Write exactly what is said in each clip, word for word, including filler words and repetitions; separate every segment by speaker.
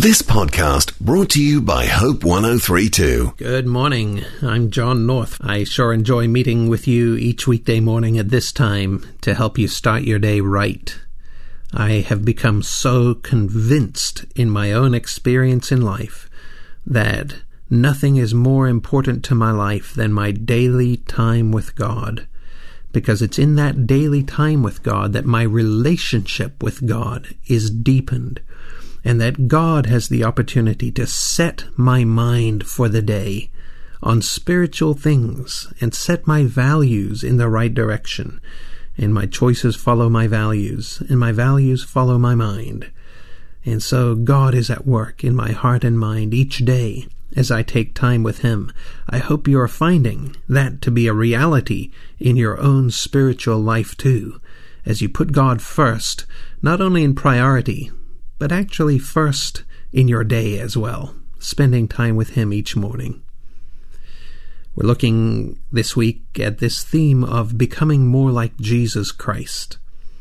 Speaker 1: This podcast brought to you by Hope one oh three point two.
Speaker 2: Good morning. I'm John North. I sure enjoy meeting with you each weekday morning at this time to help you start your day right. I have become so convinced in my own experience in life that nothing is more important to my life than my daily time with God, because it's in that daily time with God that my relationship with God is deepened, and that God has the opportunity to set my mind for the day on spiritual things and set my values in the right direction. And my choices follow my values, and my values follow my mind. And so God is at work in my heart and mind each day as I take time with Him. I hope you are finding that to be a reality in your own spiritual life too, as you put God first, not only in priority, but actually first in your day as well, spending time with Him each morning. We're looking this week at this theme of becoming more like Jesus Christ.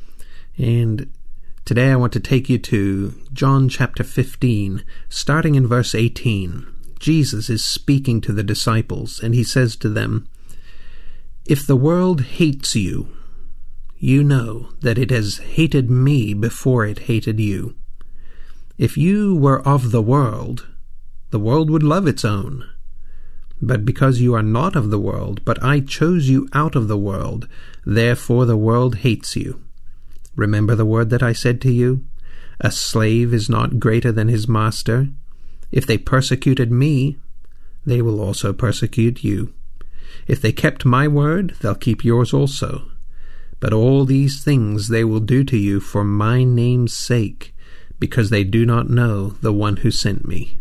Speaker 2: And today I want to take you to John chapter fifteen, starting in verse eighteen. Jesus is speaking to the disciples, and He says to them, "If the world hates you, you know that it has hated me before it hated you. If you were of the world, the world would love its own. But because you are not of the world, but I chose you out of the world, therefore the world hates you. Remember the word that I said to you? A slave is not greater than his master. If they persecuted me, they will also persecute you. If they kept my word, they'll keep yours also. But all these things they will do to you for my name's sake, because they do not know the one who sent me."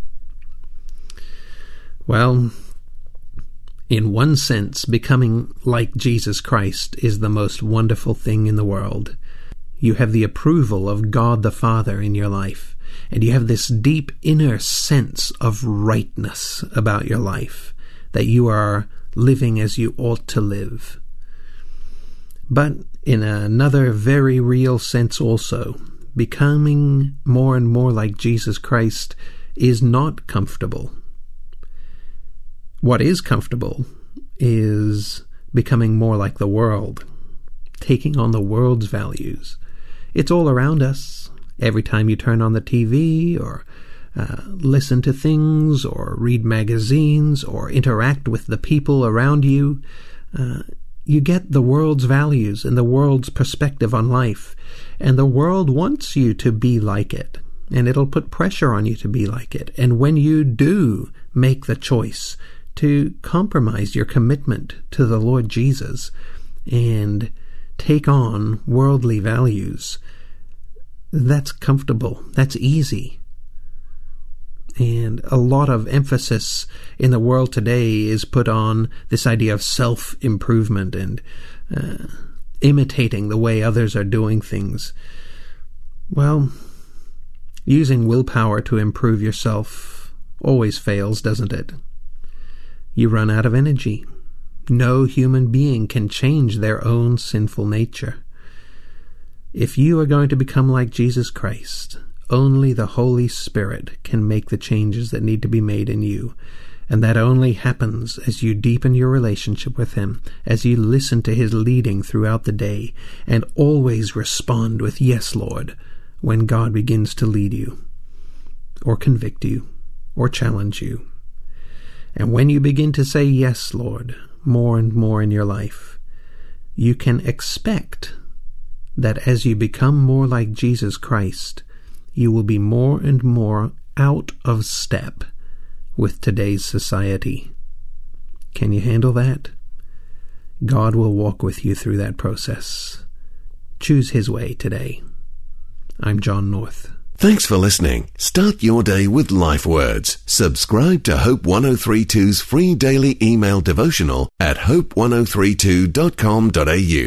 Speaker 2: Well, in one sense, becoming like Jesus Christ is the most wonderful thing in the world. You have the approval of God the Father in your life, and you have this deep inner sense of rightness about your life, that you are living as you ought to live. But in another very real sense also, becoming more and more like Jesus Christ is not comfortable. What is comfortable is becoming more like the world, taking on the world's values. It's all around us. Every time you turn on the T V or uh, listen to things or read magazines or interact with the people around you, uh, you get the world's values and the world's perspective on life. And the world wants you to be like it, and it'll put pressure on you to be like it. And when you do make the choice to compromise your commitment to the Lord Jesus and take on worldly values, that's comfortable, that's easy. And a lot of emphasis in the world today is put on this idea of self-improvement and uh, imitating the way others are doing things. Well, using willpower to improve yourself always fails, doesn't it? You run out of energy. No human being can change their own sinful nature. If you are going to become like Jesus Christ, only the Holy Spirit can make the changes that need to be made in you. And that only happens as you deepen your relationship with Him, as you listen to His leading throughout the day, and always respond with "Yes, Lord," when God begins to lead you, or convict you, or challenge you. And when you begin to say "Yes, Lord," more and more in your life, you can expect that as you become more like Jesus Christ, you will be more and more out of step with today's society. Can you handle that? God will walk with you through that process. Choose His way today. I'm John North.
Speaker 1: Thanks for listening. Start your day with Life Words. Subscribe to Hope one oh three point two's free daily email devotional at hope one oh three two dot com dot a u.